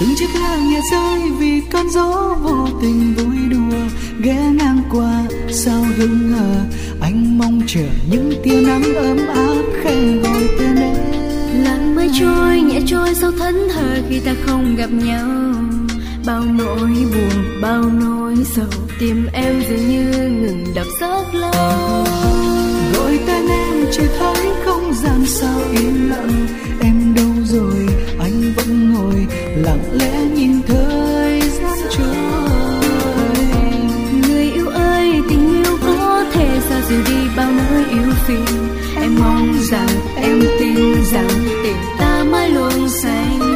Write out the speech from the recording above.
từng chiếc lá nhẹ rơi vì cơn gió vô tình vui đùa ghé ngang qua sao hững hờ. Anh mong chờ những tia nắng ấm áp khẽ gọi tên em. Làn mây trôi nhẹ trôi sao thẫn thờ khi ta không gặp nhau. Bao nỗi buồn bao nỗi sầu tim em dường như ngừng đập rất lâu. Gọi tên em chỉ thấy không gian sao im lặng. Em đâu rồi anh vẫn ngồi lặng lẽ nhìn thời gian trôi. Người yêu ơi tình yêu có thể xa dịu đi bao nỗi yêu phiền. Em mong rằng em tin rằng tình ta mãi luôn xanh.